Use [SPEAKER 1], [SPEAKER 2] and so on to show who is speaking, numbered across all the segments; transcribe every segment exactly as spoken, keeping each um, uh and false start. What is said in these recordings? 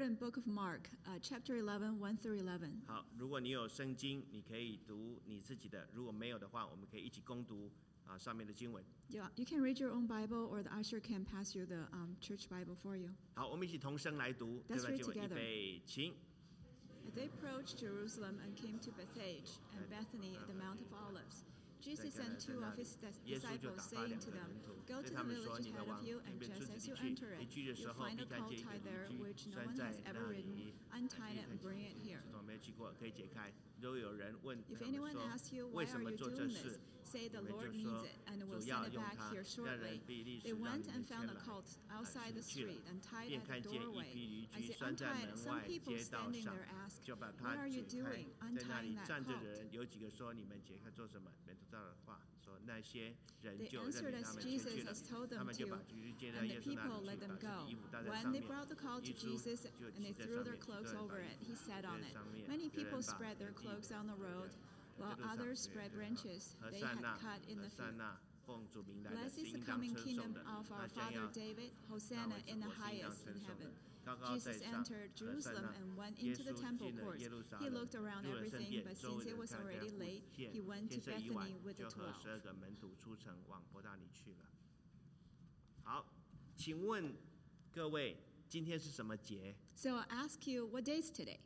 [SPEAKER 1] in Book of Mark, uh, chapter eleven, one through eleven.
[SPEAKER 2] 好，如果你有圣经，你可以读你自己的；如果没有的话，我们可以一起攻读啊上面的经文。
[SPEAKER 1] Yeah, you can read your own Bible, or the usher can pass you the um, church Bible for you.
[SPEAKER 2] 好，我们一起同声来读这
[SPEAKER 1] Let's
[SPEAKER 2] 段
[SPEAKER 1] read
[SPEAKER 2] 经文，预
[SPEAKER 1] together.
[SPEAKER 2] 备，请。
[SPEAKER 1] As they approached Jerusalem and came to Bethphage and Bethany at the Mount of Olives, Jesus sent two of his disciples, saying to them, Go to the village ahead of you, and just as you enter it, you'll find a colt tied there, which no one has ever ridden. Untie it and bring it here.
[SPEAKER 2] 我没有去过，可以解开。如果有人问
[SPEAKER 1] If
[SPEAKER 2] 他们
[SPEAKER 1] anyone
[SPEAKER 2] 说
[SPEAKER 1] asks you,
[SPEAKER 2] 为
[SPEAKER 1] why
[SPEAKER 2] 什
[SPEAKER 1] are
[SPEAKER 2] 么
[SPEAKER 1] you
[SPEAKER 2] 做这
[SPEAKER 1] doing
[SPEAKER 2] 事
[SPEAKER 1] this? Say the
[SPEAKER 2] 你们
[SPEAKER 1] Lord
[SPEAKER 2] 就
[SPEAKER 1] needs
[SPEAKER 2] 说
[SPEAKER 1] it, and
[SPEAKER 2] 主
[SPEAKER 1] we'll
[SPEAKER 2] 要
[SPEAKER 1] send it
[SPEAKER 2] 用
[SPEAKER 1] back
[SPEAKER 2] 它
[SPEAKER 1] here
[SPEAKER 2] 让
[SPEAKER 1] shortly.
[SPEAKER 2] 人比利时
[SPEAKER 1] They
[SPEAKER 2] 让
[SPEAKER 1] went
[SPEAKER 2] 你
[SPEAKER 1] and
[SPEAKER 2] 们
[SPEAKER 1] found
[SPEAKER 2] 牵
[SPEAKER 1] the
[SPEAKER 2] 来
[SPEAKER 1] colt
[SPEAKER 2] 啊
[SPEAKER 1] outside
[SPEAKER 2] 使
[SPEAKER 1] the
[SPEAKER 2] 去了
[SPEAKER 1] street and tied
[SPEAKER 2] 便
[SPEAKER 1] at
[SPEAKER 2] 看
[SPEAKER 1] the
[SPEAKER 2] 见一匹
[SPEAKER 1] doorway.
[SPEAKER 2] 驴
[SPEAKER 1] As
[SPEAKER 2] 驹
[SPEAKER 1] they
[SPEAKER 2] 拴在
[SPEAKER 1] untied
[SPEAKER 2] 门
[SPEAKER 1] it,
[SPEAKER 2] 外
[SPEAKER 1] some people
[SPEAKER 2] 街道
[SPEAKER 1] standing
[SPEAKER 2] 上
[SPEAKER 1] there asked,
[SPEAKER 2] 就把
[SPEAKER 1] What
[SPEAKER 2] 它
[SPEAKER 1] are
[SPEAKER 2] 解
[SPEAKER 1] you
[SPEAKER 2] 开
[SPEAKER 1] doing,
[SPEAKER 2] 在那里
[SPEAKER 1] untying that
[SPEAKER 2] 站着的
[SPEAKER 1] colt?
[SPEAKER 2] 人有几个说你们解开做什么？没读到的话说那些人
[SPEAKER 1] They
[SPEAKER 2] 就任
[SPEAKER 1] answered
[SPEAKER 2] 凭他
[SPEAKER 1] as
[SPEAKER 2] 们前
[SPEAKER 1] Jesus
[SPEAKER 2] 去了
[SPEAKER 1] has told
[SPEAKER 2] 他
[SPEAKER 1] them
[SPEAKER 2] 们就
[SPEAKER 1] to,
[SPEAKER 2] 把驴驹接到
[SPEAKER 1] and
[SPEAKER 2] 耶
[SPEAKER 1] the
[SPEAKER 2] 稣那
[SPEAKER 1] people
[SPEAKER 2] 里
[SPEAKER 1] let
[SPEAKER 2] 去，
[SPEAKER 1] them
[SPEAKER 2] 把自己
[SPEAKER 1] go.
[SPEAKER 2] 衣服搭在
[SPEAKER 1] When
[SPEAKER 2] 上
[SPEAKER 1] they
[SPEAKER 2] 面
[SPEAKER 1] brought the colt
[SPEAKER 2] 耶
[SPEAKER 1] to
[SPEAKER 2] 稣
[SPEAKER 1] Jesus
[SPEAKER 2] 就
[SPEAKER 1] and
[SPEAKER 2] 骑
[SPEAKER 1] they
[SPEAKER 2] 在
[SPEAKER 1] threw
[SPEAKER 2] 上
[SPEAKER 1] their
[SPEAKER 2] 面，
[SPEAKER 1] cloaks
[SPEAKER 2] 有人
[SPEAKER 1] over
[SPEAKER 2] 把
[SPEAKER 1] it, he sat
[SPEAKER 2] 有
[SPEAKER 1] on
[SPEAKER 2] 人
[SPEAKER 1] it.
[SPEAKER 2] 上面
[SPEAKER 1] Many
[SPEAKER 2] 有
[SPEAKER 1] people
[SPEAKER 2] 人把
[SPEAKER 1] spread their
[SPEAKER 2] 人衣
[SPEAKER 1] cloaks
[SPEAKER 2] 服
[SPEAKER 1] on the
[SPEAKER 2] 有
[SPEAKER 1] road,
[SPEAKER 2] 人
[SPEAKER 1] while
[SPEAKER 2] 在路上
[SPEAKER 1] others
[SPEAKER 2] 对
[SPEAKER 1] spread
[SPEAKER 2] 对
[SPEAKER 1] branches
[SPEAKER 2] 和
[SPEAKER 1] they
[SPEAKER 2] 善
[SPEAKER 1] had
[SPEAKER 2] 那
[SPEAKER 1] cut in
[SPEAKER 2] 和
[SPEAKER 1] the
[SPEAKER 2] 善
[SPEAKER 1] field.
[SPEAKER 2] 那奉主名来的
[SPEAKER 1] Blessed
[SPEAKER 2] 是
[SPEAKER 1] is the
[SPEAKER 2] 应当
[SPEAKER 1] coming
[SPEAKER 2] 称颂
[SPEAKER 1] kingdom
[SPEAKER 2] 的，
[SPEAKER 1] of
[SPEAKER 2] 那
[SPEAKER 1] our
[SPEAKER 2] 将
[SPEAKER 1] father
[SPEAKER 2] 要
[SPEAKER 1] David,
[SPEAKER 2] 那
[SPEAKER 1] Hosanna
[SPEAKER 2] 为
[SPEAKER 1] in the
[SPEAKER 2] 国是应当
[SPEAKER 1] highest
[SPEAKER 2] 称
[SPEAKER 1] in
[SPEAKER 2] 颂的
[SPEAKER 1] heaven.
[SPEAKER 2] 高高在
[SPEAKER 1] Jesus
[SPEAKER 2] 上
[SPEAKER 1] entered
[SPEAKER 2] 和善
[SPEAKER 1] Jerusalem
[SPEAKER 2] 那
[SPEAKER 1] and went
[SPEAKER 2] 耶
[SPEAKER 1] into the
[SPEAKER 2] 稣
[SPEAKER 1] temple
[SPEAKER 2] 进了
[SPEAKER 1] courts.
[SPEAKER 2] 耶路撒
[SPEAKER 1] He
[SPEAKER 2] 冷
[SPEAKER 1] looked around
[SPEAKER 2] 入了圣
[SPEAKER 1] everything,
[SPEAKER 2] 殿
[SPEAKER 1] but
[SPEAKER 2] 周
[SPEAKER 1] since
[SPEAKER 2] 围
[SPEAKER 1] it
[SPEAKER 2] 人
[SPEAKER 1] was
[SPEAKER 2] 看了这
[SPEAKER 1] already
[SPEAKER 2] 户
[SPEAKER 1] late,
[SPEAKER 2] 县
[SPEAKER 1] he went
[SPEAKER 2] 天
[SPEAKER 1] to
[SPEAKER 2] 色已晚
[SPEAKER 1] Bethany with
[SPEAKER 2] 就
[SPEAKER 1] the
[SPEAKER 2] 和十
[SPEAKER 1] twelve.
[SPEAKER 2] 二个门徒出城往伯大尼去了。好，请问各位今天是什么节？
[SPEAKER 1] So I ask you, what day is today?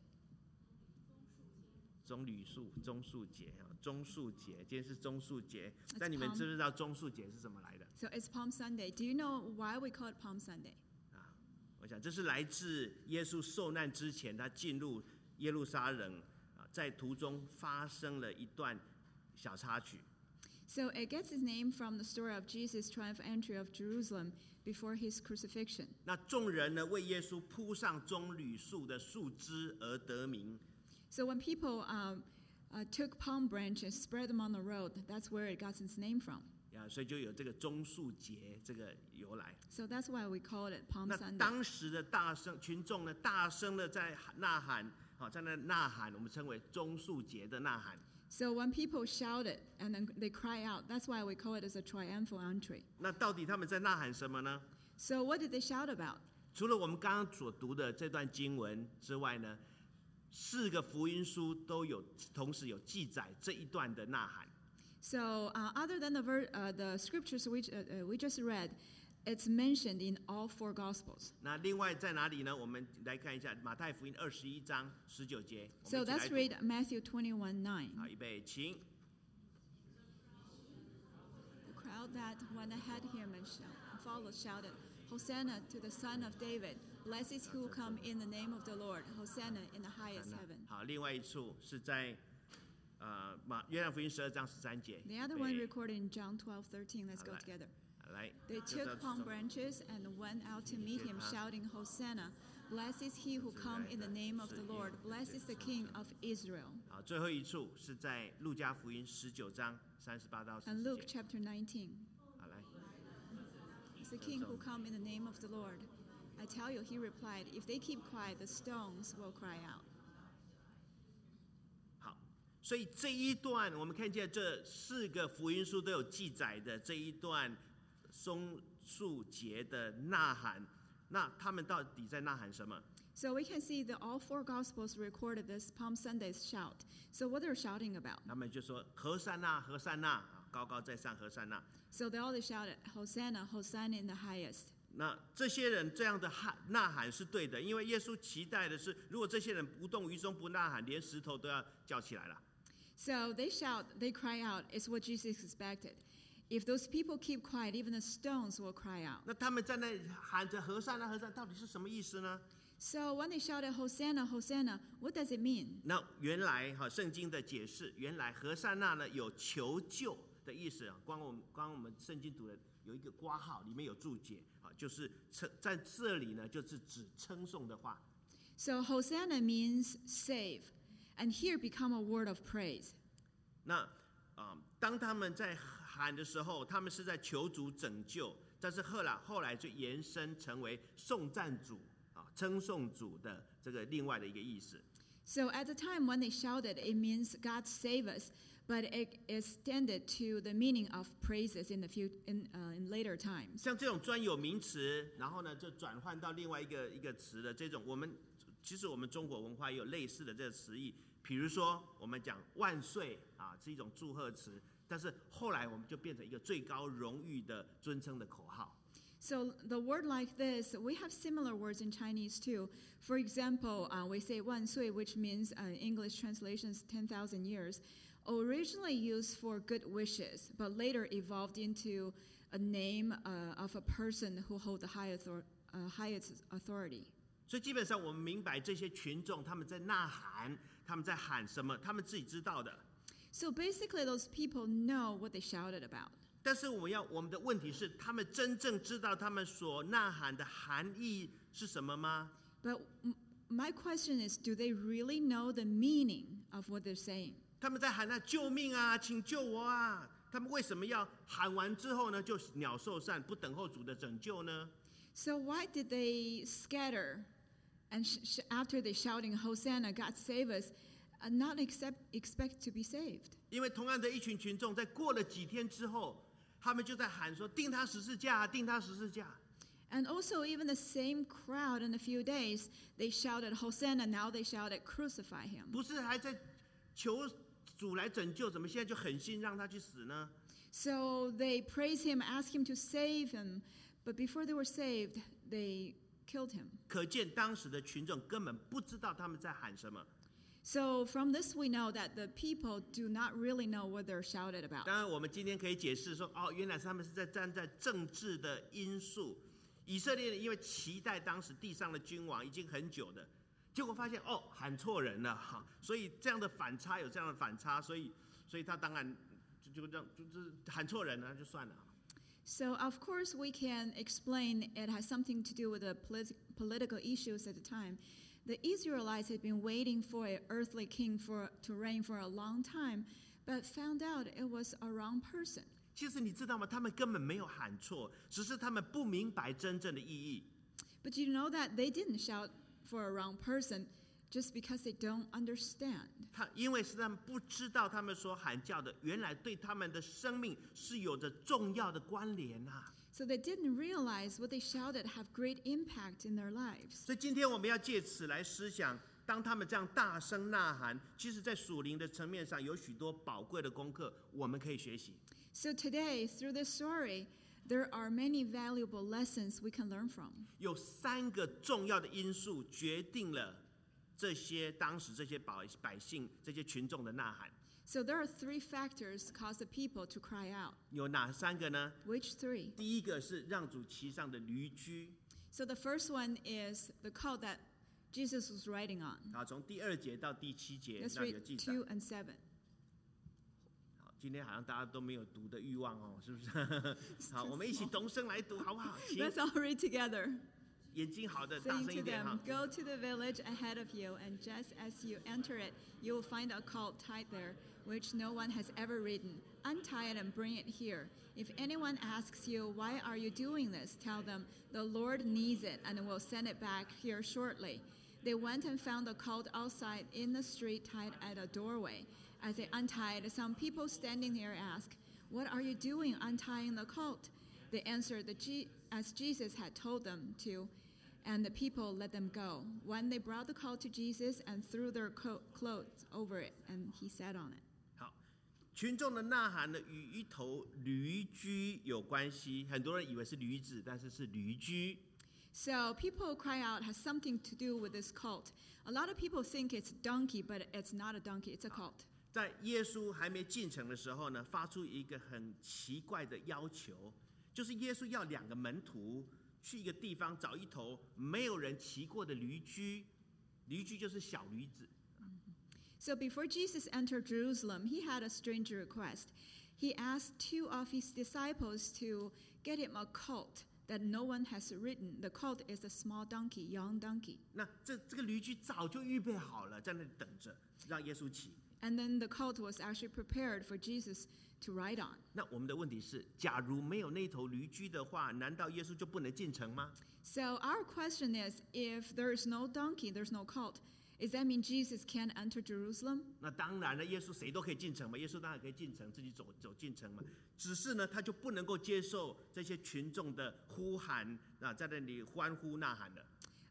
[SPEAKER 2] 棕榈树棕树节啊，棕树节，今天是棕树节。
[SPEAKER 1] It's
[SPEAKER 2] 但你们
[SPEAKER 1] Palm-
[SPEAKER 2] 知不知道棕树节是怎么来的？
[SPEAKER 1] So it's Palm Sunday. Do you know why we call it Palm Sunday?
[SPEAKER 2] 啊，我想这是来自耶稣受难之前，他进入耶路撒冷啊，在途中发生了一段小插曲。
[SPEAKER 1] So it gets its name from the story of Jesus' triumphal entry of Jerusalem before his crucifixion.
[SPEAKER 2] 那众人呢为耶稣铺上棕榈树的树枝而得名。
[SPEAKER 1] So when people um, uh, took palm branches, spread them on the road, that's where it got its name from.
[SPEAKER 2] 呀，所以就有这个棕树节这个由来。
[SPEAKER 1] So that's why we call it Palm
[SPEAKER 2] 那
[SPEAKER 1] Sunday.
[SPEAKER 2] 当时的大声群众呢，大声的在呐喊，好，在那呐喊，我们称为棕树节的呐喊。
[SPEAKER 1] So when people shouted and then they cry out, that's why we call it as a triumphal entry.
[SPEAKER 2] 那到底他们在呐喊什么呢？
[SPEAKER 1] So what did they shout about?
[SPEAKER 2] 除了我们刚刚所读的这段经文之外呢，四个福音书都有同时有记载这一段的呐喊。
[SPEAKER 1] So uh, other than the, ver- uh, the scriptures which uh, uh, we just read, it's mentioned in all four Gospels.
[SPEAKER 2] 那另外在哪里呢？我们来看一下马太福音二十一章十九节。我
[SPEAKER 1] So
[SPEAKER 2] 们一起来
[SPEAKER 1] let's
[SPEAKER 2] 读
[SPEAKER 1] read Matthew twenty-one nine.
[SPEAKER 2] 好，预备，请。
[SPEAKER 1] The crowd that went ahead him and shout, followed shouted, Hosanna to the Son of David. Blessed is who come in the name of the Lord. Hosanna in the highest heaven.
[SPEAKER 2] 好，另外一处是在呃马约翰福音十二章十三节。
[SPEAKER 1] The other
[SPEAKER 2] 预
[SPEAKER 1] one
[SPEAKER 2] 备
[SPEAKER 1] recorded in John twelve thirteen. Let's go
[SPEAKER 2] 好，来。
[SPEAKER 1] together.
[SPEAKER 2] 好来，
[SPEAKER 1] They
[SPEAKER 2] 就到
[SPEAKER 1] took
[SPEAKER 2] 这
[SPEAKER 1] palm
[SPEAKER 2] 种
[SPEAKER 1] branches and went out to meet him, shouting, Hosanna. Blessed is he who come in the name of the Lord. Blessed is the King of Israel.
[SPEAKER 2] 好，最后一处是在路加福音十九章三十八到四
[SPEAKER 1] And
[SPEAKER 2] 十
[SPEAKER 1] Luke
[SPEAKER 2] 节。
[SPEAKER 1] chapter nineteen.
[SPEAKER 2] 好，来，
[SPEAKER 1] It's the King who come in the name of the Lord. I tell you, he replied, if they keep quiet, the stones will cry out.
[SPEAKER 2] 好，所以这一段我们看见这四个福音书都有记载的这一段松树节的呐喊，那他们到底在呐喊什么？
[SPEAKER 1] So we can see that all four Gospels recorded this Palm Sunday's shout. So what they're shouting about?
[SPEAKER 2] 他们就说和善那，和善那，高高在上，和善那。
[SPEAKER 1] So they all shouted, Hosanna, Hosanna in the highest.
[SPEAKER 2] 那这些人这样的喊呐喊是对的，因为耶稣期待的是，如果这些人不动于衷不呐喊，连石头都要叫起来了。
[SPEAKER 1] So they shout, they cry out. It's what Jesus expected. If those people keep quiet, even the stones will cry out.
[SPEAKER 2] 那他们在那喊着和善那，和善，到底是什么意思呢？
[SPEAKER 1] So when they shouted, Hosanna, Hosanna, what does it mean?
[SPEAKER 2] 那原来哈圣经的解释，原来和善那呢有求救的意思啊。光我们光我们圣经读的有一个括号，里面有注解啊，就是称在这里呢就是指称颂的话。
[SPEAKER 1] So Hosanna means save, and here become a word of praise.
[SPEAKER 2] 那啊、呃，当他们在喊的时候，他们是在求主拯救，但是后来后来就延伸成为颂赞主啊、称颂主的这个另外的一个意思。
[SPEAKER 1] So at the time when they shouted, it means God save us, but it extended to the meaning of praises in the few, in, uh, in later times.
[SPEAKER 2] 像这种专有名词，然后呢就转换到另外一个一个词的这种，我们其实我们中国文化也有类似的这个词义，比如说我们讲万岁啊，是一种祝贺词，但是后来我们就变成一个最高荣誉的尊称的口号。
[SPEAKER 1] So the word like this, we have similar words in Chinese too. For example, uh, we say 万岁, which means uh, English translations ten thousand years, originally used for good wishes, but later evolved into a name uh, of a person who holds the highest, or, uh, highest authority.
[SPEAKER 2] 所以基本上我们明白这些群众他们在呐喊，他们在喊什么，他们自己知道的。
[SPEAKER 1] So basically, those people know what they shouted about.
[SPEAKER 2] 但是我们要我们的问题是，他们真正知道他们所呐喊的含义是什么吗？
[SPEAKER 1] But my question is, do they really know the meaning of what they're saying?
[SPEAKER 2] 他们在喊那救命啊，请救我啊！他们为什么要喊完之后呢，就鸟兽散，不等候主的拯救呢？
[SPEAKER 1] So why did they scatter, and sh- sh- after they shouting Hosanna, God save us, and not accept, expect to be saved?
[SPEAKER 2] 因为同样的一群群众，在过了几天之后，他们就在喊说：“钉他十字架，钉他十字架。”
[SPEAKER 1] And also, even the same crowd in a few days, they shouted Hosanna. Now they shouted Crucify him.
[SPEAKER 2] 不是还在求主来拯救，怎么现在就狠心让他去死呢？
[SPEAKER 1] So they praise him, ask him to save him, but before they were saved, they killed him.
[SPEAKER 2] 可见当时的群众根本不知道他们在喊什么。
[SPEAKER 1] So from this, we know that the people do not really know what they're shouted about.
[SPEAKER 2] 当然，我们今天可以解释说，哦，原来是他们是在站在政治的因素。以色列人因为期待当时地上的君王已经很久的，结果发现哦喊错人了哈，所以这样的反差有这样的反差，所以所以他当然就就这样就是喊错人了就算了。
[SPEAKER 1] So of course we can explain it has something to do with the polit- political issues at the time. The Israelites had been waiting for an earthly king for to reign for a long time, but found out it was a wrong person.
[SPEAKER 2] 其实你知道吗？他们根本没有喊错，只是他们不明白真正的意义。
[SPEAKER 1] But you know that they didn't shout for a wrong person just because they don't understand.
[SPEAKER 2] 他因为是他们不知道，他们所喊叫的原来对他们的生命是有着重要的关联啊。
[SPEAKER 1] So they didn't realize what they shouted have great impact in their lives.
[SPEAKER 2] 所以今天我们要借此来思想，当他们这样大声呐喊，其实在属灵的层面上有许多宝贵的功课，我们可以学习。
[SPEAKER 1] So today, through this story, there are many valuable lessons we can learn from.
[SPEAKER 2] 有三个重要的因素决定了这些当时这些百百姓、这些群众的呐喊。
[SPEAKER 1] So there are three factors cause the people to cry out.
[SPEAKER 2] 有哪三个呢？
[SPEAKER 1] Which three?
[SPEAKER 2] 第一个是让主骑上的驴驹。
[SPEAKER 1] So the first one is the colt that Jesus was riding on.
[SPEAKER 2] 好，从第二节到第七节
[SPEAKER 1] Let's
[SPEAKER 2] 那里有
[SPEAKER 1] read
[SPEAKER 2] 记载。
[SPEAKER 1] two and seven.
[SPEAKER 2] 好，今天好像大家都没有读的欲望哦，是不是？好，我们一起同声来读，好不好？请
[SPEAKER 1] Let's all read together.
[SPEAKER 2] 眼睛好的大
[SPEAKER 1] Saying
[SPEAKER 2] 声一
[SPEAKER 1] to
[SPEAKER 2] 点
[SPEAKER 1] them,
[SPEAKER 2] 哈。
[SPEAKER 1] go to the village ahead of you, and just as you enter it, you will find a colt tied there, which no one has ever ridden. Untie it and bring it here. If anyone asks you, why are you doing this? Tell them, the Lord needs it and will send it back here shortly. They went and found the colt outside in the street tied at a doorway. As they untied, some people standing there asked, what are you doing untying the colt? They answered that G- as Jesus had told them to, and the people let them go. When they brought the colt to Jesus and threw their co- clothes over it, and he sat on it.
[SPEAKER 2] 好，群众的呐喊呢，与一头驴驹有关系。很多人以为是驴子，但是是驴驹。
[SPEAKER 1] So people cry out has something to do with this colt. A lot of people think it's donkey, but it's not a donkey, it's a colt.
[SPEAKER 2] 在耶稣还没进城的时候呢，发出一个很奇怪的要求，就是耶稣要两个门徒去一个地方找一头没有人骑过的驴驹，驴驹就是小驴子。
[SPEAKER 1] So before Jesus entered Jerusalem, he had a strange request. He asked two of his disciples to get him a colt that no one has ridden. The colt is a small donkey, young donkey.
[SPEAKER 2] 那这这个驴驹早就预备好了，在那里等着让耶稣骑。
[SPEAKER 1] And then the colt was actually prepared for Jesus to ride on.
[SPEAKER 2] 那我们的问题是，假如没有那头驴驹的话，难道耶稣就不能进城吗？
[SPEAKER 1] So our question is, if there is no donkey, there's no colt, does that mean Jesus can't enter Jerusalem?
[SPEAKER 2] 那当然了，耶稣谁都可以进城嘛，耶稣当然可以进城，自己走走进城嘛。只是呢，他就不能够接受这些群众的呼喊啊，在那里欢呼呐喊的。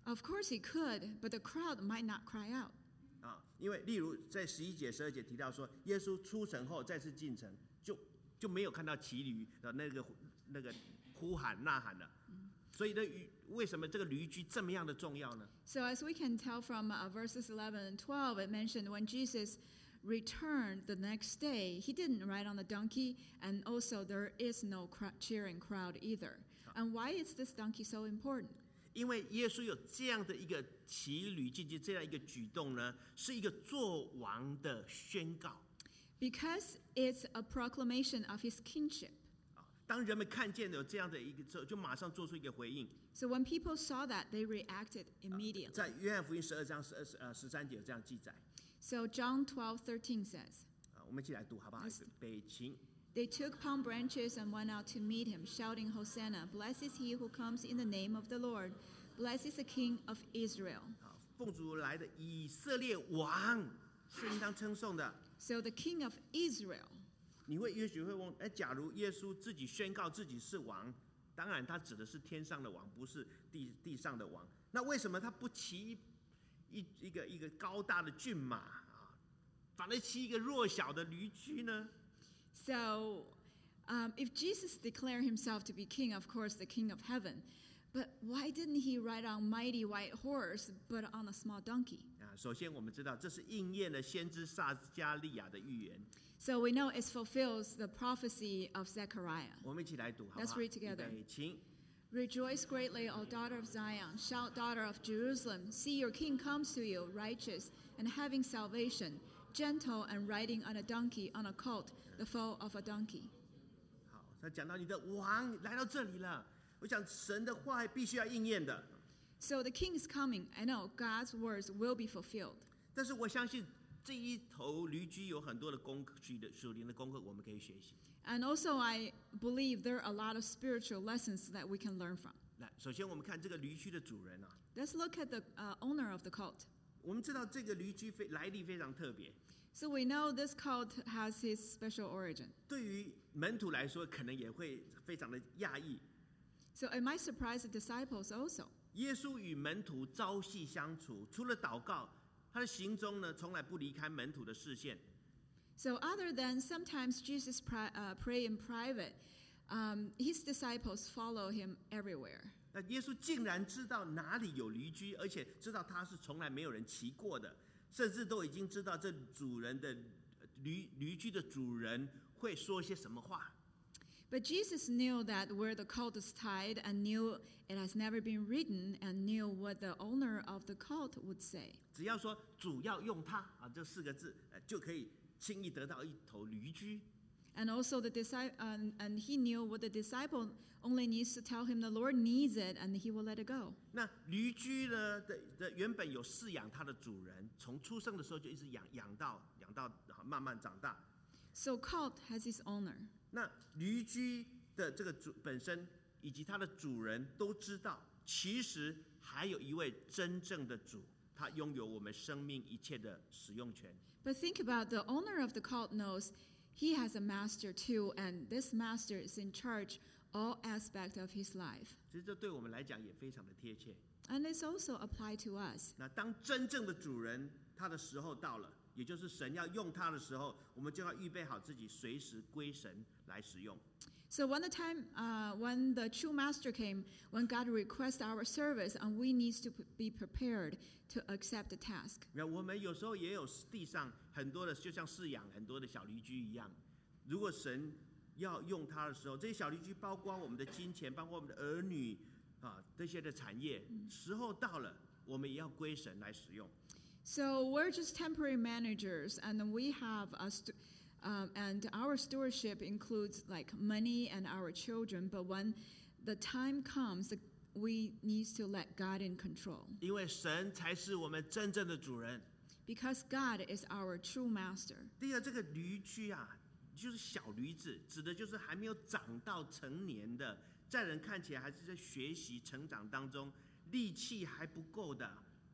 [SPEAKER 1] Of course he could, but the crowd might not cry out.
[SPEAKER 2] 啊，因为例如在十一节、十二节提到说，耶稣出城后再次进城，就就没有看到骑驴的那个那个呼喊呐喊了。所以呢，为什么这个驴驹这么样的重要呢？
[SPEAKER 1] So as we can tell from uh, verses eleven and twelve, it mentioned when Jesus returned the next day, he didn't ride on the donkey, and also there is no cr- cheering crowd either. And why is this donkey so important?
[SPEAKER 2] 因为耶稣有这样的一个骑驴进去这样一个举动呢，是一个做王的宣告。
[SPEAKER 1] Because it's a proclamation of his kingship.
[SPEAKER 2] 当人们看见有这样的一个之后，就马上做出一个回应。
[SPEAKER 1] So when people saw that, they reacted immediately.
[SPEAKER 2] 在约翰福音十二章十二呃十三节有这样记载。
[SPEAKER 1] So John twelve thirteen says,
[SPEAKER 2] 啊，我们一起来读好不好？北秦。
[SPEAKER 1] They took palm branches and went out to meet him, shouting, Hosanna! Blessed is he who comes in the name of the Lord. Blessed is the King of Israel.
[SPEAKER 2] 奉主来的以色列王是应当称颂的。
[SPEAKER 1] So the King of Israel.
[SPEAKER 2] 你会也许会问，哎，假如耶稣自己宣告自己是王，当然他指的是天上的王，不是地地上的王。那为什么他不骑一一个一个高大的骏马啊，反而骑一个弱小的驴驹呢？
[SPEAKER 1] So, um, if Jesus declared himself to be king, of course, the king of heaven, but why didn't he ride on mighty white horse, but on a small donkey?
[SPEAKER 2] 啊，首先我们知道这是应验了先知撒迦利亚的预言。
[SPEAKER 1] So we know it fulfills the prophecy of Zechariah.
[SPEAKER 2] 我们一起来读，好不好？
[SPEAKER 1] Let's read together.
[SPEAKER 2] 预备，请。
[SPEAKER 1] Rejoice greatly, O daughter of Zion. Shout, daughter of Jerusalem. See, your king comes to you, righteous and having salvation, gentle and riding on a donkey, on a colt, the foal of a donkey.
[SPEAKER 2] 好，他讲到你的王来到这里了，我想神的话必须要应验的。
[SPEAKER 1] So the king is coming. I know God's words will be fulfilled.
[SPEAKER 2] 但是我相信这一头驴驹有很多的功课，属灵的功课我们可以学习。
[SPEAKER 1] And also, I believe there are a lot of spiritual lessons that we can learn from.
[SPEAKER 2] 来，首先我们看这个驴驹的主人啊。
[SPEAKER 1] Let's look at the uh, owner of the cult.
[SPEAKER 2] 我们知道这个驴驹非来历非常特别。
[SPEAKER 1] So we know this cult has his special origin.
[SPEAKER 2] 对于门徒来说，可能也会非常的讶异。
[SPEAKER 1] So it might surprise the disciples also.
[SPEAKER 2] 耶稣与门徒朝夕相处，除了祷告，他的行踪呢，从来不离开门徒的视线。
[SPEAKER 1] So other than sometimes Jesus pri- uh, pray in private, um, his disciples follow him everywhere.
[SPEAKER 2] 那耶稣竟然知道哪里有驴驹，而且知道他是从来没有人骑过的，甚至都已经知道这主人的驴驴驹的主人会说些什么话。
[SPEAKER 1] But Jesus knew that where the colt is tied and knew it has never been ridden and knew what the owner of the colt would say.
[SPEAKER 2] 只要说主要用它啊这四个字，呃就可以轻易得到一头驴驹。
[SPEAKER 1] And also the disciple, um, and he knew what the disciple only needs to tell him the Lord needs it, and he will let it go.
[SPEAKER 2] 那驴驹呢的的原本有饲养它的主人，从出生的时候就一直养养到养到慢慢长大。
[SPEAKER 1] So colt has his owner.
[SPEAKER 2] 那驴驹的这个主本身以及它的主人都知道，其实还有一位真正的主，他拥有我们生命一切的使用权。
[SPEAKER 1] But think about the owner of the cult knows he has a master too, and this master is in charge all aspect of his life.
[SPEAKER 2] 其实这对我们来讲也非常的贴切。
[SPEAKER 1] And it's also applied to us.
[SPEAKER 2] 那当真正的主人他的时候到了，也就是神要用他的时候，我们就要预备好自己，随时归神来使用。
[SPEAKER 1] So when the time, uh, when the true master came, when God requests our service, and we need to be prepared to accept the task.
[SPEAKER 2] 那我们有时候也有地上很多的，就像饲养很多的小驴驹一样。如果神要用它的时候，这些小驴驹包括我们的金钱，包括我们的儿女啊这些的产业，时候到了，我们也要归神来使用。
[SPEAKER 1] So we're just temporary managers, and we have a st- um, and our stewardship includes like money and our children. But when the time comes, we need to let God in control.
[SPEAKER 2] 因为神才是我们真正的主人。
[SPEAKER 1] Because God is our true master.
[SPEAKER 2] 第二，这个驴驹啊，就是小驴子，指的就是还没有长到成年的，在人看起来还是在学习成长当中，力气还不够的。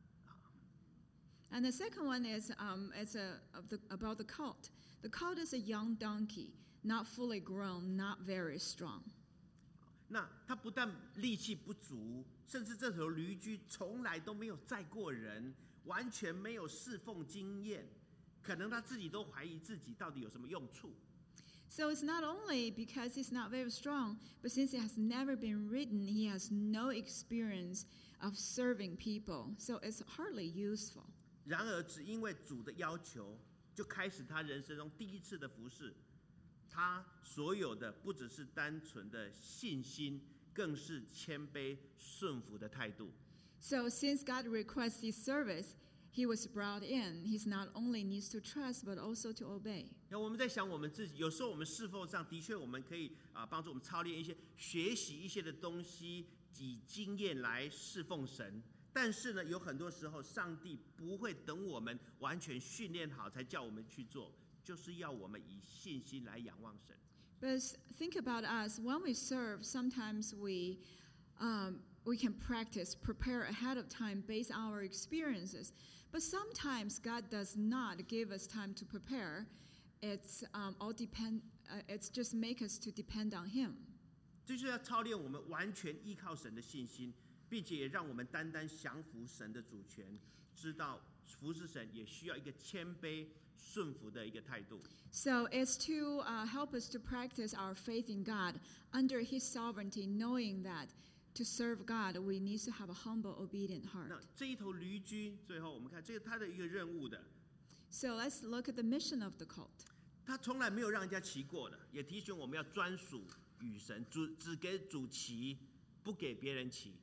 [SPEAKER 1] And the second one is um, it's a, of the, about the colt. The colt is a young donkey, not fully grown, not very strong.
[SPEAKER 2] 那他不但力气不足，甚至这头驴驹从来都没有载过人，完全没有侍奉经验，可能他自己都怀疑自己到底有什么用处。
[SPEAKER 1] So it's not only because he's not very strong, but since it has never been ridden, he has no experience of serving people, so it's hardly useful.
[SPEAKER 2] 然而只因为主的要求，就开始他人生中第一次的服事。他所有的不只是单纯的信心，更是谦卑顺服的态度。
[SPEAKER 1] So since God requests his service, he was brought in. He not only needs to trust, but also to obey.
[SPEAKER 2] 那我们在想我们自己，有时候我们侍奉上的确我们可以啊帮助我们操练一些、学习一些的东西，以经验来侍奉神。但是呢，有很多时候上帝不会等我们完全训练好才叫我们去做，就是要我们以信心来仰望神。
[SPEAKER 1] But think about us. When we serve, sometimes we um, we can practice, prepare ahead of time based on our experiences. But sometimes God does not give us time to prepare. It's um, all depend. Uh, it's just make us to depend on Him.
[SPEAKER 2] 这就是要操练我们完全依靠神的信心，并且也让我们单单降服神的主权，知道服侍神也需要一个谦卑顺服的一个态度。
[SPEAKER 1] So it's to uh, help us to practice our faith in God under His sovereignty, knowing that to serve God, we need to have a humble, obedient heart.
[SPEAKER 2] 那这一头驴驹，最后我们看这是他的一个任务的。
[SPEAKER 1] So let's look at the mission of the cult.
[SPEAKER 2] 他从来没有让人家骑过的，也提醒我们要专属与神，主只给主骑，不给别人骑。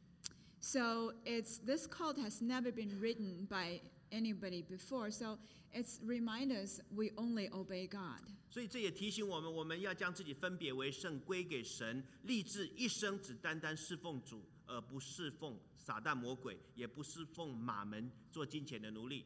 [SPEAKER 1] So it's this cult has never been ridden by anybody before. So it's remind us we only obey God.
[SPEAKER 2] 所以这也提醒我们，我们要将自己分别为圣，归给神，立志一生只单单侍奉主，而不侍奉撒旦魔鬼，也不侍奉马门做金钱的奴隶。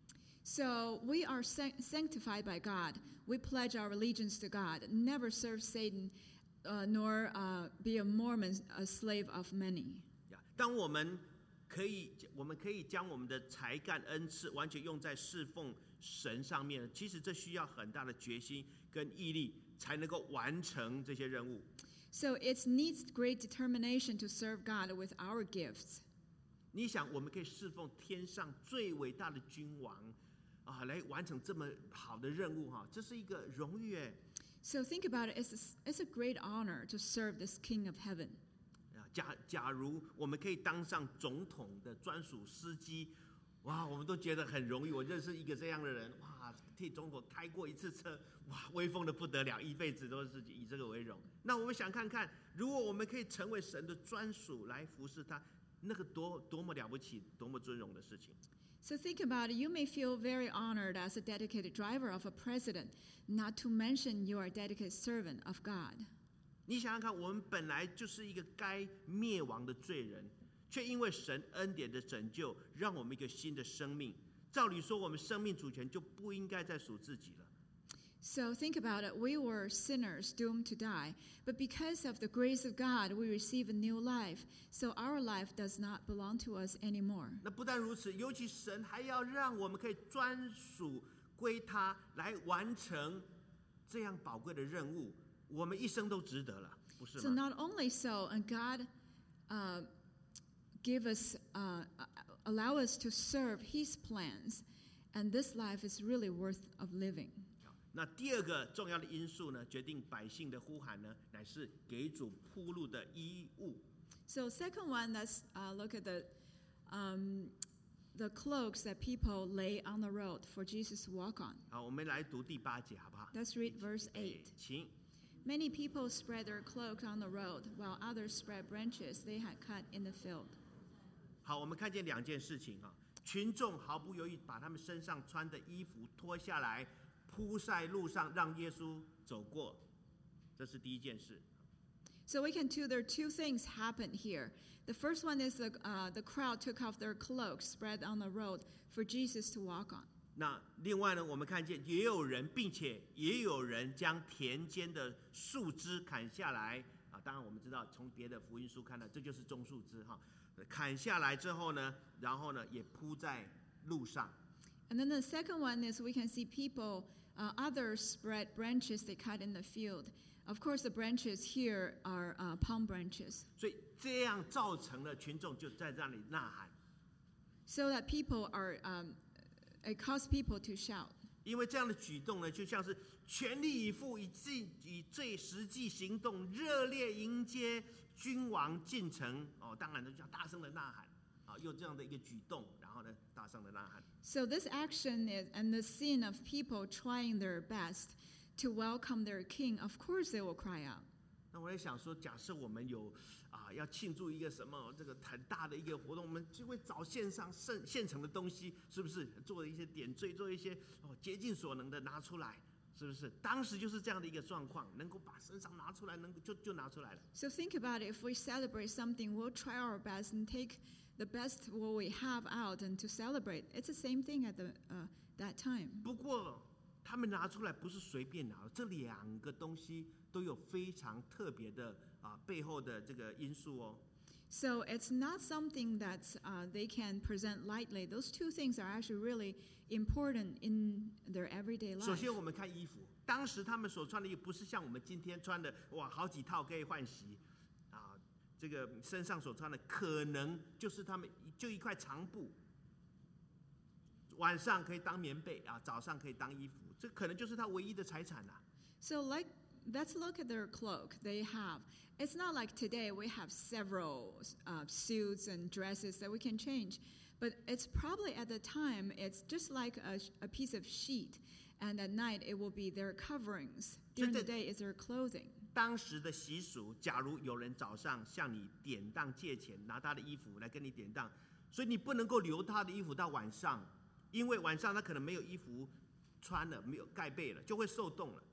[SPEAKER 1] So we are sanctified by God. We pledge our allegiance to God. Never serve Satan, uh, nor uh, be a Mormon, a slave of many.
[SPEAKER 2] 当我们可以，我们可以将我们的才干恩赐完全用在侍奉神上面，其实这需要很大的决心跟毅力，才能够完成这些任务。
[SPEAKER 1] So it needs great determination to serve God with our gifts.
[SPEAKER 2] 你想，我们可以侍奉天上最伟大的君王啊，来完成这么好的任务哈，这是一个荣誉哎。
[SPEAKER 1] So think about it. It's a, it's a great honor to serve this King of Heaven.
[SPEAKER 2] 假假如我们可以当上总统的专属司机，哇，我们都觉得很容易。我认识一个这样的人，哇，替总统开过一次车，哇，威风的不得了，一辈子都是以这个为荣。那我们想看看，如果我们可以成为神的专属来服侍他，那个多多么了不起，多么尊荣的事情。
[SPEAKER 1] So think about it. You may feel very honored as a dedicated driver of a president, not to mention you are a dedicated servant of God.
[SPEAKER 2] 你想想看，我们本来就是一个该灭亡的罪人，却因为神恩典的拯救，让我们一个新的生命。照理说，我们生命主权就不应该再属自己了。
[SPEAKER 1] So think about it. We were sinners doomed to die, but because of the grace of God, we receive a new life. So our life does not belong to us anymore.
[SPEAKER 2] 那不但如此，尤其神还要让我们可以专属归他，来完成这样宝贵的任务。我们一生都值得了，不是吗？
[SPEAKER 1] So not only so, and God uh, give us, uh, allow us to serve His plans, and this life is really worth of living.
[SPEAKER 2] 那第二个重要的因素呢，决定百姓的呼喊呢，乃是给主铺路的衣物。
[SPEAKER 1] So second one, let's uh, look at the um, the cloaks that people lay on the road for Jesus to walk on.
[SPEAKER 2] 好，我们来读第八节，好不好？
[SPEAKER 1] Let's read verse eight.
[SPEAKER 2] 请。
[SPEAKER 1] Many people spread their cloaks on the road, while others spread branches they had cut in the field.
[SPEAKER 2] 好，我们看见两件事情啊，群众毫不犹豫把他们身上穿的衣服脱下来，铺在路上，让耶稣走过，这是第一件事。
[SPEAKER 1] So we can do there are two things happened here. The first one is the uh, the crowd took off their cloaks, spread on the road for Jesus to walk on.
[SPEAKER 2] 那另外呢，我们看见也有人，并且也有人将田间的树枝砍下来啊。当然，我们知道从别的福音书看到，这就是棕树枝哈。砍下来之后呢，然后呢也铺在路上。
[SPEAKER 1] And then the second one is we can see people, uh, others spread branches they cut in the field, Of course, the branches here are uh, palm branches.
[SPEAKER 2] 所以这样造成了群众就在那里呐喊。
[SPEAKER 1] So that people are, um, it caused people to shout.
[SPEAKER 2] 因为这样的举动呢，就像是全力以赴，以最以最实际行动，热烈迎接君王进城。哦，当然呢，就要大声的呐喊。啊，有这样的一个举动，然后呢，大声的呐喊。
[SPEAKER 1] So this action is, and the scene of people trying their best to welcome their king, of course they will cry out.
[SPEAKER 2] 那我在想说，假设我们有啊要庆祝一个什么这个很大的一个活动，我们就会找线上现现成的东西，是不是？做一些点缀，做一些哦竭尽所能的拿出来，是不是？当时就是这样的一个状况，能够把身上拿出来，能够就就拿出来了。
[SPEAKER 1] So think about it. If we celebrate something, we'll try our best and take the best what we have out and to celebrate. It's the same thing at the uh, that time.
[SPEAKER 2] 不过他们拿出来不是随便拿的，这两个东西都有非常特别的啊背后的这个因素哦。
[SPEAKER 1] So it's not something that uh, they can present lightly. Those two things are actually really important in their everyday life.
[SPEAKER 2] 首先，我们看衣服，当时他们所穿的衣服不是像我们今天穿的，哇，好几套可以换洗啊。这个身上所穿的可能就是他们就一块长布，晚上可以当棉被啊，早上可以当衣服，这可能就是他唯一的财产啊。
[SPEAKER 1] So like, let's look at their cloak they have. It's not like today we have several uh, suits and dresses that we can change, but it's probably at the time it's just like a, a piece of sheet, and at night it will be their coverings. During the day is their clothing.
[SPEAKER 2] 当时的习俗，假如有人早上向你典当借钱，拿他的衣服来跟你典当，所以你不能够留他的衣服到晚上，因为晚上他可能没有衣服穿了，没有盖被了，就会受冻了。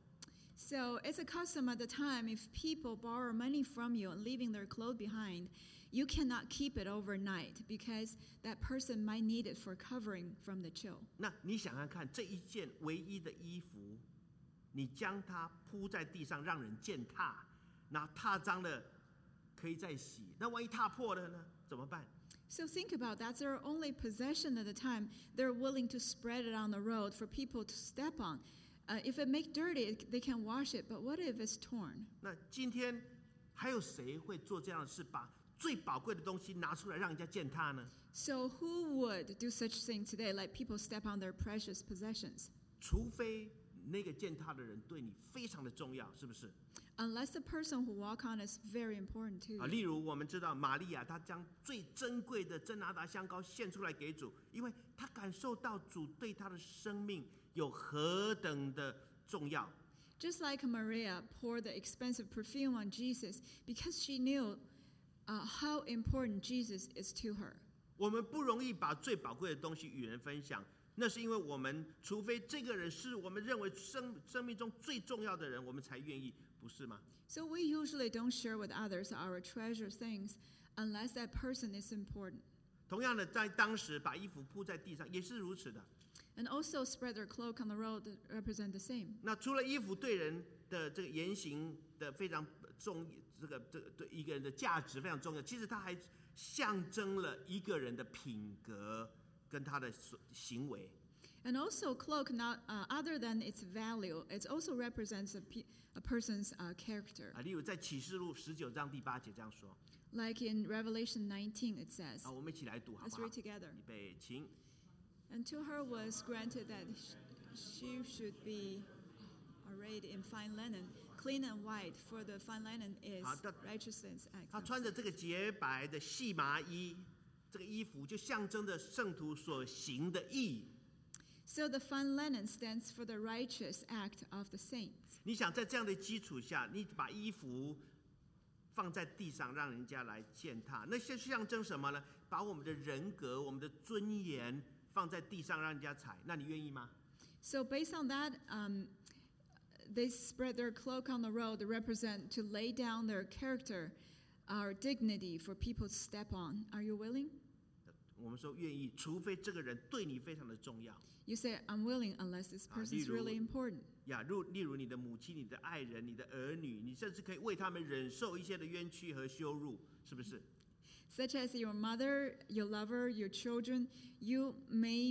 [SPEAKER 1] So it's a custom at the time, if people borrow money from you and leaving their clothes behind, you cannot keep it overnight because that person might need it for covering from the chill.
[SPEAKER 2] 那你想想看，这一件唯一的衣服，你将它铺在地上让人践踏，那踏脏了可以再洗，那万一踏破了呢？怎么办？
[SPEAKER 1] So think about that. That's their only possession at the time. They're willing to spread it on the road for people to step on. Uh, if it make dirty, they can wash it. But what if it's torn?
[SPEAKER 2] 那今天还有谁会做这样的事，把最宝贵的东西拿出来让人家践踏呢？
[SPEAKER 1] So who would do such thing today, like people step on their precious possessions?
[SPEAKER 2] 除非那个践踏的人对你非常的重要，是不是？
[SPEAKER 1] Unless the person who walk on is very important to
[SPEAKER 2] 啊，
[SPEAKER 1] you.
[SPEAKER 2] 例如我们知道玛利亚，她将最珍贵的真拿达香膏献出来给主，因为她感受到主对她的生命有何等的重要。
[SPEAKER 1] Just like Maria poured the expensive perfume on Jesus because she knew uh, how important Jesus is to her.
[SPEAKER 2] 我们不容易把最宝贵的东西与人分享，那是因为我们除非这个人是我们认为生生命中最重要的人，我们才愿意，不是吗？
[SPEAKER 1] So we usually don't share with others our treasure things unless that person is important.
[SPEAKER 2] 同样的，在当时把衣服铺在地上也是如此的。
[SPEAKER 1] And also spread their cloak on the road that represent the same.
[SPEAKER 2] 那除了衣服对人的这个言行的非常重，这个这个对一个人的价值非常重要，其实它还象征了一个人的品格跟他的行为。
[SPEAKER 1] And also cloak, not uh, other than its value, it also represents a, pe- a person's uh, character.
[SPEAKER 2] 啊，例如在启示录十九章第八节这样说。
[SPEAKER 1] Like in Revelation nineteen, it says.
[SPEAKER 2] 啊，我们一起来读好
[SPEAKER 1] Let's
[SPEAKER 2] 不好？
[SPEAKER 1] read together.
[SPEAKER 2] 预备，请。
[SPEAKER 1] And to her was granted that she should be arrayed in fine linen, clean and white, for the fine linen is
[SPEAKER 2] 好的。
[SPEAKER 1] righteousness.
[SPEAKER 2] 他穿着这个洁白的细麻衣，这个衣服就象征着圣徒所行的义。
[SPEAKER 1] So the fine linen stands for the righteous act of the saints.
[SPEAKER 2] 你想在这样的基础下，你把衣服放在地上让人家来践踏，那些象征什么呢？把我们的人格、我们的尊严放在地上让人家踩，那你愿意吗？
[SPEAKER 1] So based on that, um, they spread their cloak on the road to represent, to lay down their character, our dignity for people to step on. Are you willing?
[SPEAKER 2] 我们说愿意，除非这个人对你非常的重要。
[SPEAKER 1] You say, I'm willing unless this person is really important.
[SPEAKER 2] 呀，如例如你的母亲、你的爱人、你的儿女，你甚至可以为他们忍受一些的冤屈和羞辱，是不是？
[SPEAKER 1] Such as your mother, your lover, your children, you may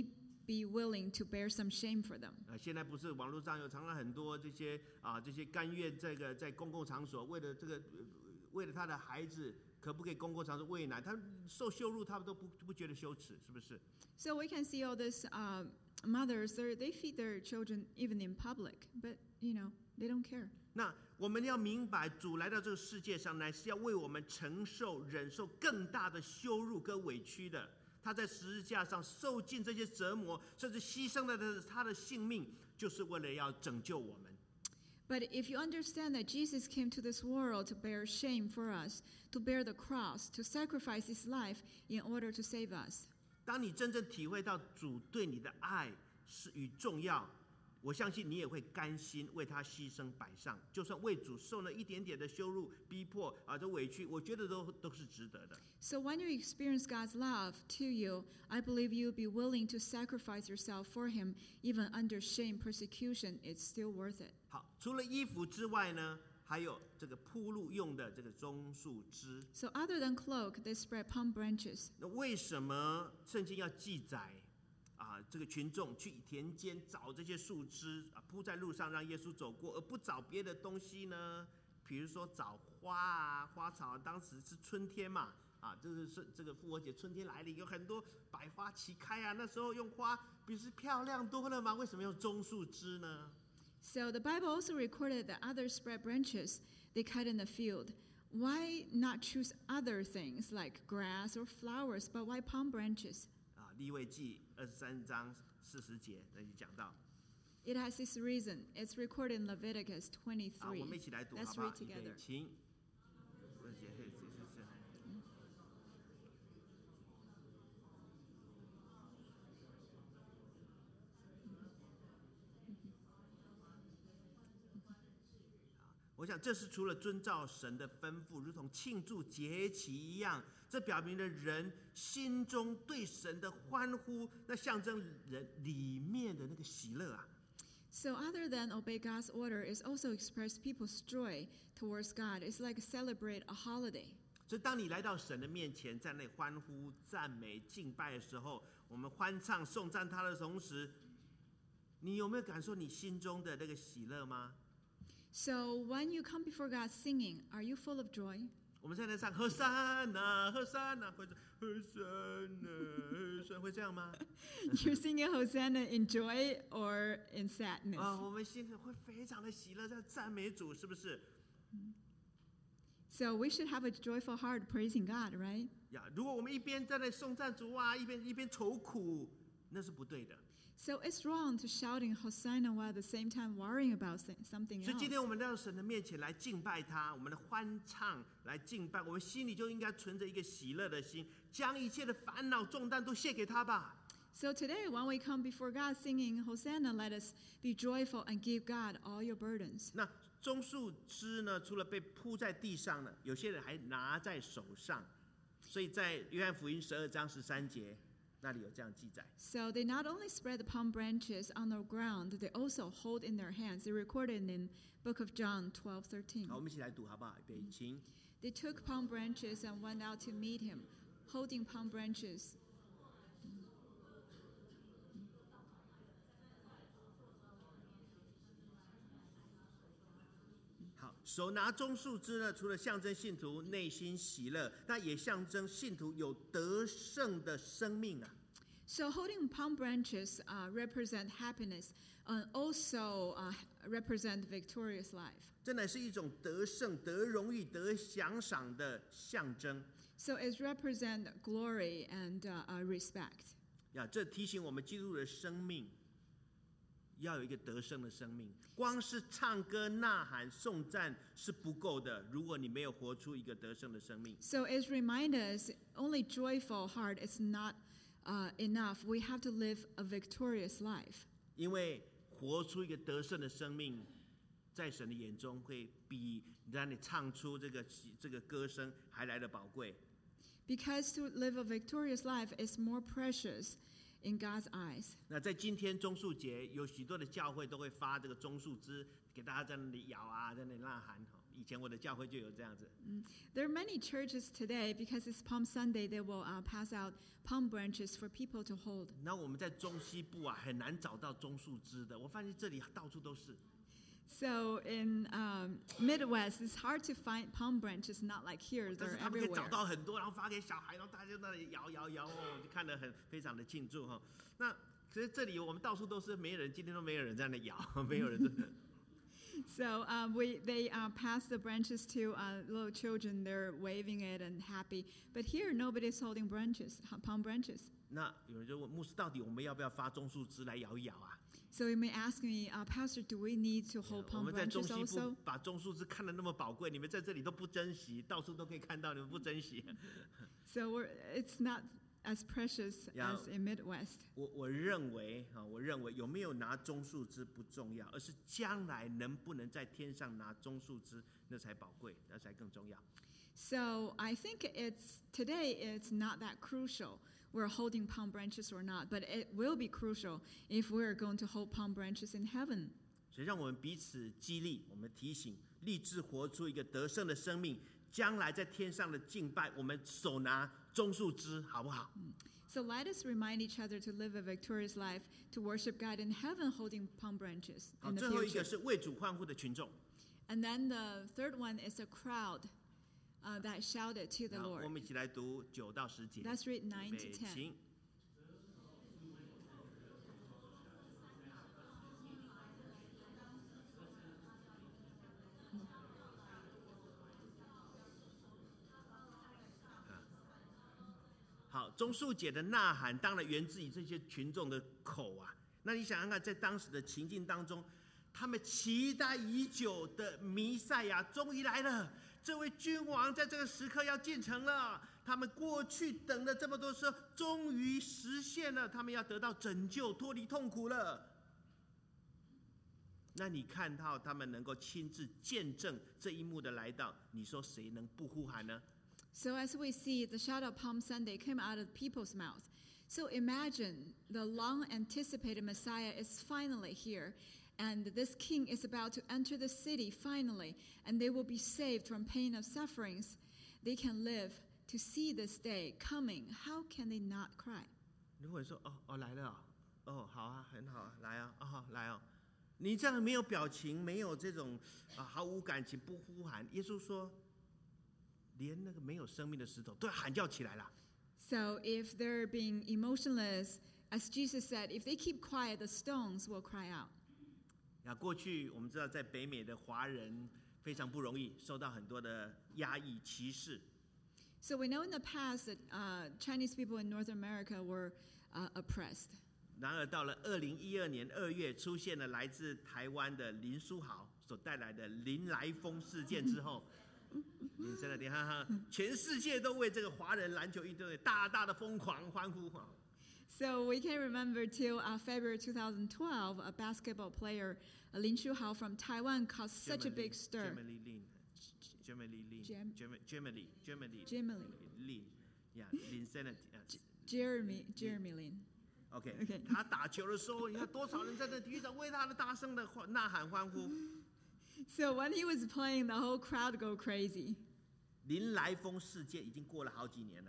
[SPEAKER 1] be willing to bear some shame for them.
[SPEAKER 2] 呃，现在不是网络上有常常很多这些啊、这些甘愿这个在公共场所为了这个、呃为了他的孩子可不可以公共场所喂奶，他受羞辱他们都不不觉得羞耻，是不是？
[SPEAKER 1] So we can see all these uh, mothers, they feed their children even in public, but you know, they don't care.
[SPEAKER 2] 那我们要明白，主来到这个世界上，乃是要为我们承受、忍受更大的羞辱跟委屈的。他在十字架上受尽这些折磨，甚至牺牲了他的性命，就是为了要拯救我们。
[SPEAKER 1] But if you understand that Jesus came to this world to bear shame for us, to bear the cross, to sacrifice his life in order to save us.
[SPEAKER 2] 当你真正体会到主对你的爱是与重要，我相信你也会甘心为他牺牲摆上，就算为主受了一点点的羞辱、逼迫啊，这委屈，我觉得都都是值得的。
[SPEAKER 1] So when you experience God's love to you, I believe you'll be willing to sacrifice yourself for him, even under shame, persecution. It's still worth it.
[SPEAKER 2] 好，除了衣服之外呢，还有这个铺路用的这个棕树枝。
[SPEAKER 1] So other than cloak, they spread palm branches.
[SPEAKER 2] 那为什么圣经要记载啊？这个群众去田间找这些树枝啊，铺在路上让耶稣走过，而不找别的东西呢？比如说找花啊、花草，当时是春天嘛。啊，这个是这个复活节，春天来临，有很多百花齐开啊。那时候用花，不是漂亮多了吗？为什么用棕树枝呢？
[SPEAKER 1] So the Bible also recorded that others spread branches they cut in the field. Why not choose other things like grass or flowers, but why palm branches?
[SPEAKER 2] 啊，利未记二十三章四十节那里讲到。
[SPEAKER 1] It has this reason. It's recorded in Leviticus
[SPEAKER 2] 啊，
[SPEAKER 1] twenty-three.
[SPEAKER 2] 我们一起来读
[SPEAKER 1] Let's
[SPEAKER 2] 好不好？
[SPEAKER 1] read
[SPEAKER 2] 预备
[SPEAKER 1] together.
[SPEAKER 2] 请。我想这是除了遵照神的吩咐，如同庆祝节期一样，这表明了人心中对神的欢呼，那象征人里面的那个喜乐啊。
[SPEAKER 1] So other than obey God's order, is also express people's joy towards God. It's like celebrate a holiday.
[SPEAKER 2] 所以当你来到神的面前，在那里欢呼、赞美、敬拜的时候，我们欢唱、颂赞他的同时，你有没有感受你心中的那个喜乐吗？
[SPEAKER 1] So when you come before God singing, are you full of joy?
[SPEAKER 2] 我们现在唱和散那，和散那，或者和散那，和散，会这样吗？
[SPEAKER 1] You're singing Hosanna in joy or in sadness?
[SPEAKER 2] 啊，我们心里会非常的喜乐，在赞美主，是不是？
[SPEAKER 1] So we should have a joyful heart praising God, right?
[SPEAKER 2] 呀，如果我们一边在那颂赞主啊，一边一边愁苦，那是不对的。
[SPEAKER 1] So it's wrong to shouting Hosanna while at the same time worrying about something
[SPEAKER 2] 所以今
[SPEAKER 1] else.
[SPEAKER 2] 天我们到神的面前来敬拜他，我们的欢唱来敬拜，我们心里就应该存着一个喜乐的心，将一切的烦恼重担都卸给他吧。
[SPEAKER 1] So today, when we come before God singing Hosanna, let us be joyful and give God all your burdens.
[SPEAKER 2] 那棕树枝呢，除了被铺在地上呢，有些人还拿在手上，所以在约翰福音十二章十三节那里有这样记载。
[SPEAKER 1] So they not only spread the palm branches on the ground, they also hold in their hands. They recorded in Book of John twelve thirteen.
[SPEAKER 2] 好，我们一起来读好不好？预备，请。
[SPEAKER 1] They took palm branches and went out to meet him, holding palm branches.
[SPEAKER 2] 好，手拿棕树枝呢，除了象征信徒内心喜乐，那也象征信徒有得胜的生命啊。
[SPEAKER 1] So holding palm branches uh, represent happiness and also uh, represent victorious life.
[SPEAKER 2] 这乃是一种得胜、得荣誉、得奖赏的象征
[SPEAKER 1] So it represents glory and uh, uh, respect.
[SPEAKER 2] 呀。这提醒我们，基督徒的生命要有一个得胜的生命。光是唱歌、呐喊、颂赞是不够的，如果你没有活出一个得胜的生命。
[SPEAKER 1] So it reminds us only joyful heart is not uh, enough. We have to live a victorious life.
[SPEAKER 2] 因为活出一个得胜的生命，在神的眼中会比让你唱出这个这个歌声还来的宝贵。
[SPEAKER 1] Because to live a victorious life is more precious in God's eyes.
[SPEAKER 2] 那在今天棕树节，有许多的教会都会发这个棕树枝，给大家在那里摇啊，在那里呐喊。以前我的教会就有这样子。
[SPEAKER 1] Mm. There are many churches today, because it's Palm Sunday, they will uh, pass out palm branches for people to hold.
[SPEAKER 2] 那我们在中西部啊，很难找到棕树枝的。我发现这里到处都是。
[SPEAKER 1] So in um, Midwest, it's hard to find palm branches, not like here,
[SPEAKER 2] 但是
[SPEAKER 1] they're
[SPEAKER 2] 他们可以找
[SPEAKER 1] everywhere.
[SPEAKER 2] 到很多，然后发给小孩，然后大家就在那里摇摇摇哦，就看得很非常的庆祝哈。那可是这里我们到处都是没人，今天都没有人在那摇，没有人。
[SPEAKER 1] So um, we they uh, pass the branches to uh, little children. They're waving it and happy. But here, nobody's holding branches, palm branches.
[SPEAKER 2] 那有人就问牧师，到底我们要不要发棕树枝来摇一摇啊？
[SPEAKER 1] So you may ask me, uh, Pastor, do we need to hold
[SPEAKER 2] 我
[SPEAKER 1] palm
[SPEAKER 2] 们在中
[SPEAKER 1] branches
[SPEAKER 2] 西部
[SPEAKER 1] also?
[SPEAKER 2] 把棕树枝看得那么宝贵，你们在这里都不珍惜，到处都可以看到，你们不珍惜。
[SPEAKER 1] So we're, it's not as precious
[SPEAKER 2] Yeah.
[SPEAKER 1] as in Midwest.
[SPEAKER 2] 我我认为啊，我认为有没有拿棕树枝不重要，而是将来能不能在天上拿棕树枝，那才宝贵，那才更重要。
[SPEAKER 1] So I think it's today it's not that crucial. We're holding palm branches or not, but it will be crucial if we're going to hold palm branches in heaven.
[SPEAKER 2] 所以让我们彼此激励，我们提醒，立志活出一个得胜的生命。将来在天上的敬拜，我们手拿棕树枝，好不好？
[SPEAKER 1] So let us remind each other to live a victorious life, to worship God in heaven holding palm branches
[SPEAKER 2] 好，
[SPEAKER 1] in
[SPEAKER 2] 最
[SPEAKER 1] the
[SPEAKER 2] 后一个
[SPEAKER 1] future.
[SPEAKER 2] 是为主欢呼的群众。
[SPEAKER 1] And then the third one is a crowd uh, that shouted to the
[SPEAKER 2] 好，我
[SPEAKER 1] Lord.
[SPEAKER 2] 们一起来读九到十节。
[SPEAKER 1] Let's read
[SPEAKER 2] 预
[SPEAKER 1] nine
[SPEAKER 2] 备
[SPEAKER 1] to ten.
[SPEAKER 2] 请。好，棕树节的呐喊当然源自于这些群众的口啊。那你想想看，在当时的情境当中，他们期待已久的弥赛亚终于来了，这位君王在这个时刻要进城了。他们过去等了这么多时候，终于实现了，他们要得到拯救，脱离痛苦了。那你看到他们能够亲自见证这一幕的来到，你说谁能不呼喊呢？
[SPEAKER 1] So as we see, the shout of Palm Sunday came out of people's mouth. So imagine the long-anticipated Messiah is finally here, and this king is about to enter the city finally, and they will be saved from pain of sufferings. They can live to see this day coming. How can they not cry?
[SPEAKER 2] 如果说哦哦来了哦，哦好啊，很好啊，来啊，哦好来哦，你这样没有表情，没有这种啊毫无感情，不呼喊，耶稣说，连那个没有生命的石头都要喊叫起来了。
[SPEAKER 1] So if they're being emotionless, as Jesus said, if they keep quiet, the stones will cry out.
[SPEAKER 2] 那过去我们知道，在北美的华人非常不容易，受到很多的压抑、歧视。
[SPEAKER 1] So we know in the past that uh, Chinese people in North America were uh, oppressed.
[SPEAKER 2] 然而到了二零一二年二月，出现了来自台湾的林书豪所带来的林来疯事件之后，你真的你看哈，全世界都为这个华人篮球运动员大大的疯狂欢呼哈。
[SPEAKER 1] So we can remember till uh, February twenty twelve, a basketball player, uh, Lin Shuhao from Taiwan, caused such a big stir.
[SPEAKER 2] Germany Lin, Germany Lin,
[SPEAKER 1] Gem-
[SPEAKER 2] Germany, Germany,
[SPEAKER 1] Germany.
[SPEAKER 2] Lin, yeah, Linsanity.
[SPEAKER 1] Jeremy, Jeremy Lin.
[SPEAKER 2] OK，
[SPEAKER 1] OK
[SPEAKER 2] 他打球的时候，你看多少人在这体育场为他的大声的呐喊欢呼。
[SPEAKER 1] So when he was playing, the whole crowd go crazy.
[SPEAKER 2] 林来疯事件已经过了好几年了，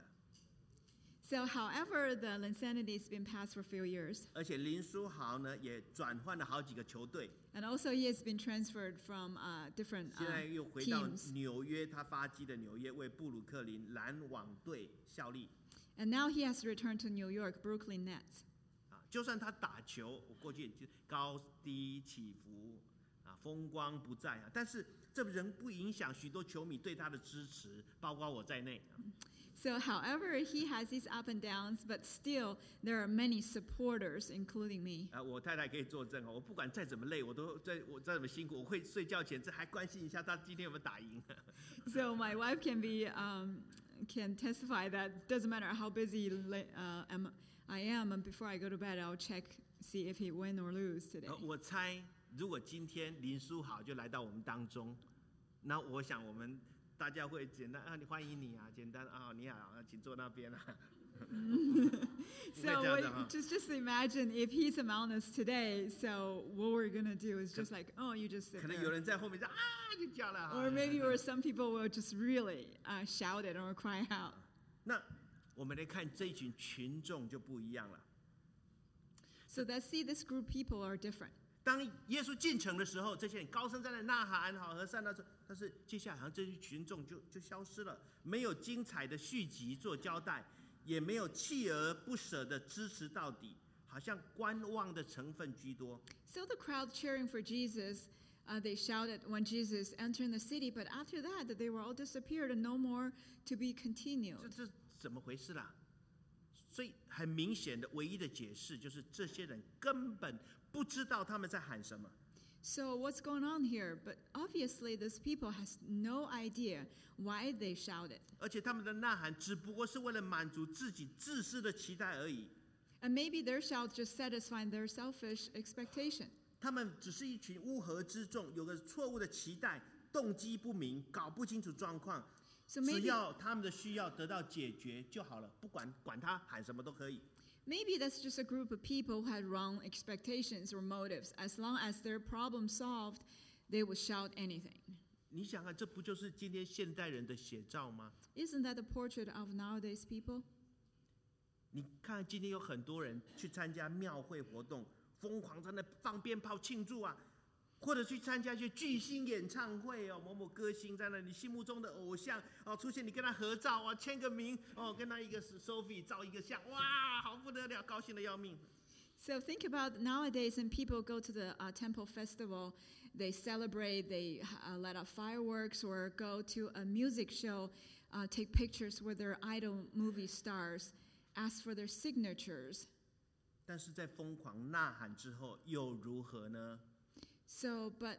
[SPEAKER 1] So however, the Linsanity has been passed for a few years.
[SPEAKER 2] 而且林书豪呢也转换了好几个球队，
[SPEAKER 1] And also he has been transferred from uh, different
[SPEAKER 2] 现在
[SPEAKER 1] uh,
[SPEAKER 2] 又回到
[SPEAKER 1] teams.
[SPEAKER 2] 纽约，他发迹的纽约为布鲁克林篮网队效力。
[SPEAKER 1] And now he has to return to New York, Brooklyn Nets.
[SPEAKER 2] 啊，就算他打球，我过去就高低起伏啊，风光不再啊，但是这仍不影响许多球迷对他的支持，包括我在内。
[SPEAKER 1] So however, he has his up and downs, but still there are many supporters, including me.
[SPEAKER 2] 啊，我太太可以作证哦，我不管再怎么累，我都在我再怎么辛苦，我会睡觉前这还关心一下他今天有没有打赢。
[SPEAKER 1] So my wife can be um, can testify that doesn't matter how busy uh, am, I am, and before I go to bed, I'll check see if he win or lose today.
[SPEAKER 2] 呃我猜，如果今天林书豪就来到我们当中，那我想我们大家会简单啊，你欢迎你啊，简单啊，你好，请坐那边啊。
[SPEAKER 1] So what, just just imagine if he's among us today. So what we're gonna do is just like, oh, you just sit
[SPEAKER 2] 可能有人在后面就啊就叫了。
[SPEAKER 1] Or maybe or some people will just really uh, shout it or cry out.
[SPEAKER 2] 那我们来看这一群群众就不一样了。
[SPEAKER 1] So let's see this group people are different.
[SPEAKER 2] 当耶稣进城的时候，这些人高声在那呐喊，好和善那时，但是接下来好像这些群众就就消失了，没有精彩的续集做交代，也没有锲而不舍的支持到底，好像观望的成分居多。
[SPEAKER 1] So the crowd cheering for Jesus, uh, they shouted when Jesus entered the city, but after that, they were all disappeared and no more to be continued.
[SPEAKER 2] 这这怎么回事啦？所以很明显的，唯一的解释就是这些人根本不知道他们在喊什么。
[SPEAKER 1] So what's going on here? But obviously, these people has no idea why they shouted.
[SPEAKER 2] 而且他们的呐喊只不过是为了满足自己自私的期待而已。
[SPEAKER 1] And maybe their shouts just satisfying their selfish expectation.
[SPEAKER 2] 他们只是一群乌合之众，有个错误的期待，动机不明，搞不清楚状况。
[SPEAKER 1] So maybe,
[SPEAKER 2] 只要他们的需要得到解决就好了，不管管他喊什么都可以。
[SPEAKER 1] Maybe that's just a group of people who had wrong expectations or motives. As long as their problem solved, they would shout anything.
[SPEAKER 2] 你想看，这不就是今天现代人的写照吗？
[SPEAKER 1] Isn't that the portrait of nowadays people?
[SPEAKER 2] 你看，今天有很多人去参加庙会活动，疯狂在那放鞭炮庆祝啊，或者去参加一些巨星演唱会哦，某某歌星在那你心目中的偶像哦出现，你跟他合照啊，签个名哦，跟他一个 selfie 照一个相，哇，好不得了，高兴的要命。
[SPEAKER 1] So think about nowadays, and people go to the uh, temple festival, they celebrate, they uh, let off fireworks, or go to a music show, uh, take pictures with their idol movie stars, ask for their signatures.
[SPEAKER 2] 但是在疯狂呐喊之后又如何呢？
[SPEAKER 1] So, but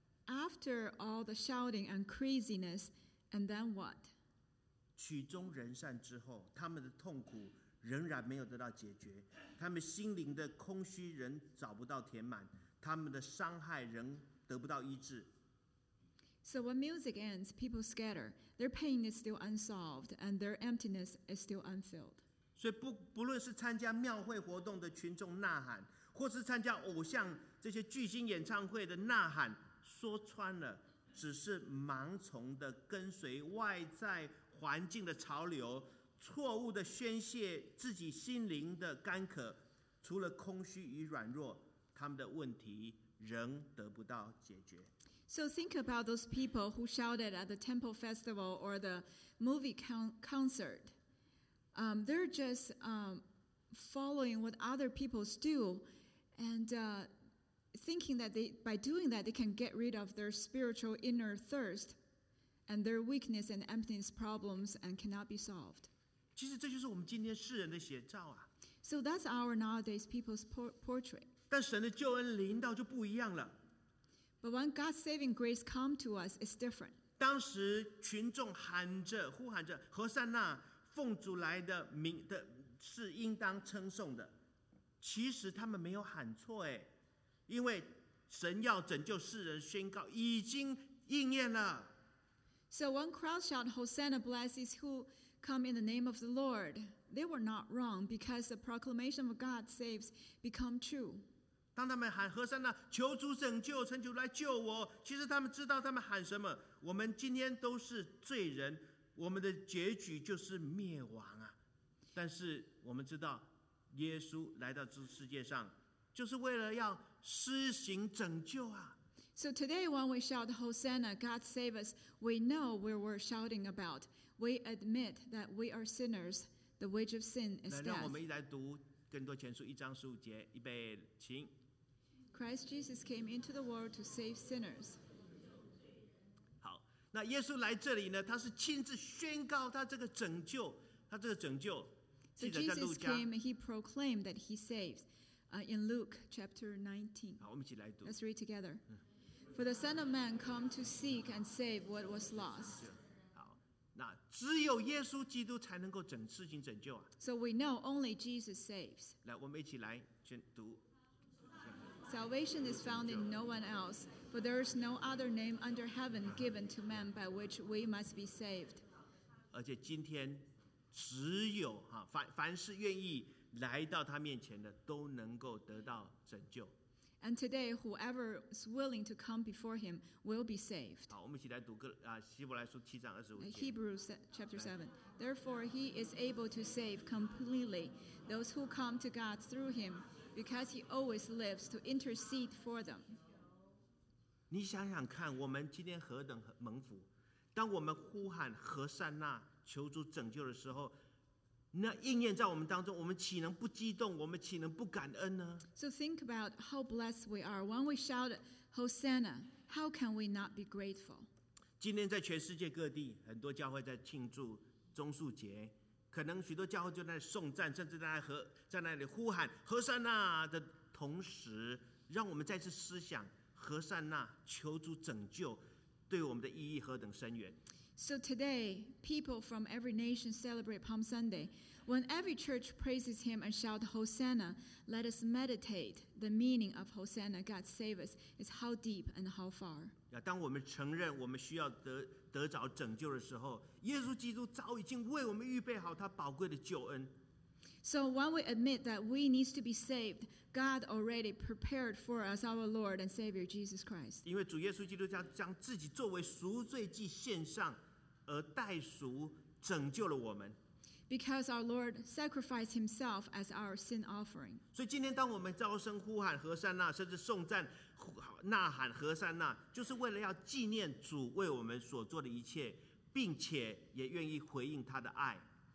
[SPEAKER 1] after all the shouting and craziness, and then what?
[SPEAKER 2] 曲终人散之后，他们的痛苦仍然没有得到解决，他们心灵的空虚仍找不到填满，他们的伤害仍得不到医治。
[SPEAKER 1] So when music ends, people scatter. Their pain is still unsolved, and their emptiness is still unfilled.
[SPEAKER 2] 所以不不论是参加庙会活动的群众呐喊，或是参加偶像这些巨星演唱会的呐喊，说穿了，只是盲从的跟随外在环境的潮流，错误的宣泄自己心灵的干渴，除了空虚与软弱，他们的问题仍得不到解决。
[SPEAKER 1] So think about those people who shouted at the temple festival or the movie con- concert. Um, they're just um, following what other people do and uh, thinking that they, by doing that they can get rid of their spiritual inner thirst and their weakness and emptiness problems and cannot be solved.
[SPEAKER 2] 其实这就是我们今天世人的写照啊。
[SPEAKER 1] So that's our nowadays people's por- portrait.
[SPEAKER 2] 但神的救恩临到就不一样了。
[SPEAKER 1] But when God's saving grace come to us, it's different.
[SPEAKER 2] 当时群众喊着呼喊着和散那，奉主来的名的是应当称颂的。其实他们没有喊错哎，因为神要拯救世人宣告已经应验了。
[SPEAKER 1] So when crowds shout, Hosanna, blessed who come in the name of the Lord, they were not wrong because the proclamation of God saves become true.
[SPEAKER 2] 当他们喊和散那，求主拯救，求主来救我，其实他们知道他们喊什么。我们今天都是罪人，我们的结局就是灭亡啊。但是我们知道，耶稣来到这世界上，就是为了要施行拯救啊。
[SPEAKER 1] So today when we shout, Hosanna, God save us, we know what we're shouting about. We admit that we are sinners. The wage of sin is
[SPEAKER 2] 来，
[SPEAKER 1] death.
[SPEAKER 2] 让我们一来读更多前书一章十五节，预备，请。
[SPEAKER 1] Christ Jesus came into the world to save sinners.
[SPEAKER 2] 好，那耶稣来这里呢，他是亲自宣告他这个拯救，他这个拯救，
[SPEAKER 1] So
[SPEAKER 2] 记得在路
[SPEAKER 1] Jesus
[SPEAKER 2] 加。
[SPEAKER 1] came and he proclaimed that he saves. Uh, in Luke chapter nineteen.
[SPEAKER 2] 好，我们一起来读。
[SPEAKER 1] Let's read together. For the Son of Man come to seek and save what was lost.
[SPEAKER 2] 好，那只有耶稣基督才能够整事情拯救啊！
[SPEAKER 1] So we know only Jesus saves.
[SPEAKER 2] 来，我们一起来宣读。
[SPEAKER 1] Salvation is found in no one else, for there is no other name under heaven given to men by which we must be saved.
[SPEAKER 2] 而且今天只有哈凡凡是愿意来到他面前的，都能够得到拯救。
[SPEAKER 1] And today, whoever is willing to come before him will be saved.
[SPEAKER 2] 好，我们一起来读个啊希伯来书七章二十五节。
[SPEAKER 1] Hebrews chapter seven. Therefore, he is able to save completely those who come to God through him, because he always lives to intercede for them.
[SPEAKER 2] 你想想看，我们今天何等蒙福！当我们呼喊和善那求主拯救的时候，那应验在我们当中，我们岂能不激动？我们岂能不感恩呢？
[SPEAKER 1] So think about how blessed we are. When we shout, Hosanna, how can we not be grateful?
[SPEAKER 2] 今天在全世界各地，很多教会在庆祝棕树节，可能许多教会就在颂赞，甚至在和在那里呼喊和善那的同时，让我们再次思想和善那求主拯救对我们的意义何等深远。
[SPEAKER 1] So today, people from every nation celebrate Palm Sunday. When every church praises him and shout Hosanna, let us meditate. The meaning of Hosanna, God save us, is how deep and how far.
[SPEAKER 2] 当我们承认我们需要得得着拯救的时候，耶稣基督早已经为我们预备好他宝贵的救恩。
[SPEAKER 1] So when we admit that we need to be saved, God already prepared for us our Lord and Savior Jesus Christ.
[SPEAKER 2] 因为主耶稣基督将将自己作为赎罪祭献上，而代赎拯救了我们。
[SPEAKER 1] Because our Lord sacrificed himself as our sin offering.
[SPEAKER 2] 所以今天当我们高声呼喊和善那，甚至颂赞呐喊和善那，就是为了要纪念主为我们所做的一切，并且也愿意回应他的爱。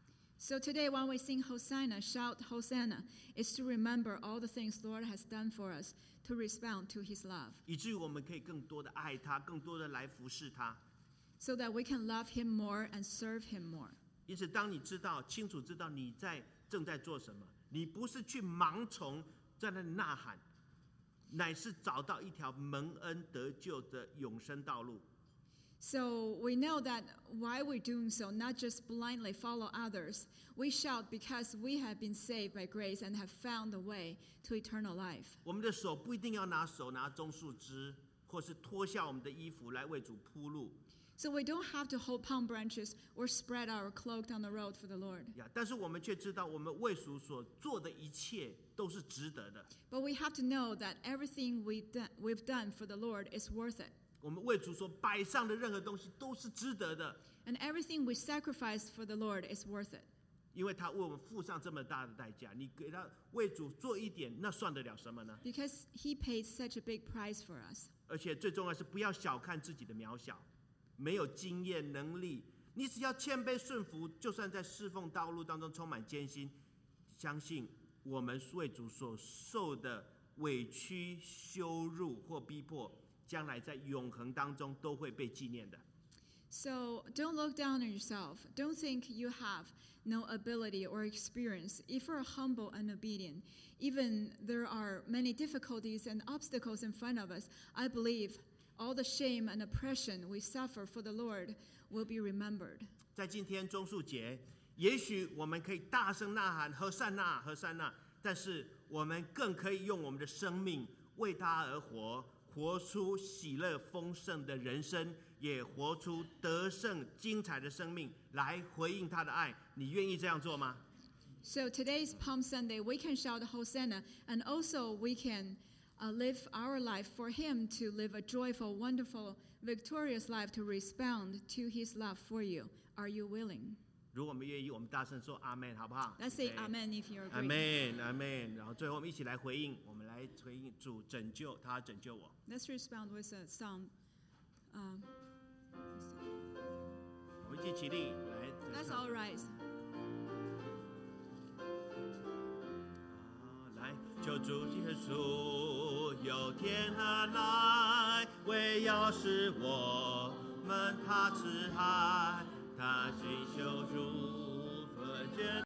[SPEAKER 1] So today when we sing Hosanna, shout Hosanna, is to remember all the things the Lord has done for us, to respond to his love.
[SPEAKER 2] 以至于我们可以更多的爱他，更多的来服侍他。
[SPEAKER 1] So that we can love him more and serve him more.
[SPEAKER 2] 因此，当你知道清楚知道你在正在做什么，你不是去盲从在那里呐喊，乃是找到一条蒙恩得救的永生道路。
[SPEAKER 1] So we know that why we're doing so, not just blindly follow others. We shout because we have been saved by grace and have found the way to eternal life.
[SPEAKER 2] 我们的手不一定要拿手拿棕树枝，或是脱下我们的衣服来为主铺路。
[SPEAKER 1] So we don't have to hold palm branches or spread our cloak on the road for the Lord.
[SPEAKER 2] 但是我们却知道，我们为主所做的一切都是值得的。
[SPEAKER 1] But we have to know that everything we've done, we've done for the Lord is worth it.
[SPEAKER 2] 我们为主所摆上的任何东西都是值得的。
[SPEAKER 1] And everything we sacrifice for the Lord is worth it.
[SPEAKER 2] 因为他为我们付上这么大的代价，你给他为主做一点，那算得了什么呢？
[SPEAKER 1] Because he paid such a big price for us.
[SPEAKER 2] 而且最重要是不要小看自己的渺小，没有经验能力，你只要谦卑顺服，就算在侍奉道路当中充满艰辛，相信我们为主所受的委屈、羞辱或逼迫，将来在永恒当中都会被纪念的。
[SPEAKER 1] So don't look down on yourself. Don't think you have no ability or experience. If you're humble and obedient, even there are many difficulties and obstacles in front of us, I believe all the shame and oppression we suffer for the Lord will be remembered.
[SPEAKER 2] 在今天棕树节，也许我们可以大声呐喊和善那和善那，但是我们更可以用我们的生命为他而活，活出喜乐丰盛的人生，也活出得胜精彩的生命，来回应他的爱。你愿意这样做吗？
[SPEAKER 1] So today's Palm Sunday, we can shout Hosanna, and also we can uh, live our life for him to live a joyful, wonderful, victorious life to respond to his love for you. Are you willing?
[SPEAKER 2] 如果我们愿意，我们大声说阿们，好不好？
[SPEAKER 1] Let's say
[SPEAKER 2] Okay.
[SPEAKER 1] amen if you
[SPEAKER 2] 阿
[SPEAKER 1] agree.
[SPEAKER 2] 们，阿们。然后最后我们一起来回应，我们来回应主拯救他，拯救我。
[SPEAKER 1] Let's respond with a song. Um,
[SPEAKER 2] 我们一起起立来。
[SPEAKER 1] let's all rise.
[SPEAKER 2] 来，求主耶稣有天而来，为要使我们他慈爱，他寻求主分拣。